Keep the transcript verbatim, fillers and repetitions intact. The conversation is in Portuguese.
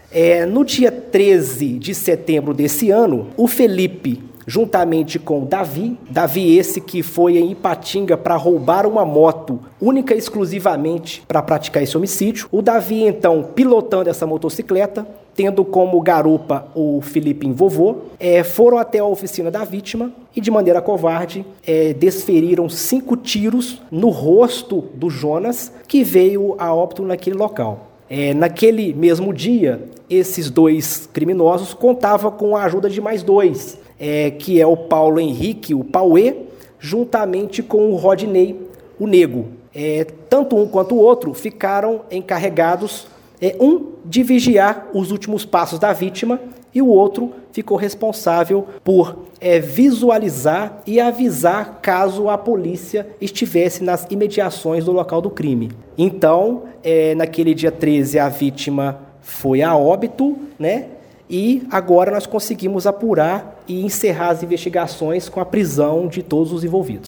É, no dia treze de setembro desse ano, o Felipe, juntamente com o Davi, Davi esse que foi em Ipatinga para roubar uma moto, única e exclusivamente para praticar esse homicídio. O Davi, então, pilotando essa motocicleta, tendo como garupa o Felipe vovô, é, foram até a oficina da vítima e, de maneira covarde, é, desferiram cinco tiros no rosto do Jonas, que veio a óbito naquele local. É, naquele mesmo dia, esses dois criminosos contavam com a ajuda de mais dois, é, que é o Paulo Henrique, o Pauê, juntamente com o Rodney, o Nego. É, tanto um quanto o outro ficaram encarregados, é, um de vigiar os últimos passos da vítima e o outro ficou responsável por é, visualizar e avisar caso a polícia estivesse nas imediações do local do crime. Então, é, naquele dia treze, a vítima foi a óbito, né? E agora nós conseguimos apurar e encerrar as investigações com a prisão de todos os envolvidos.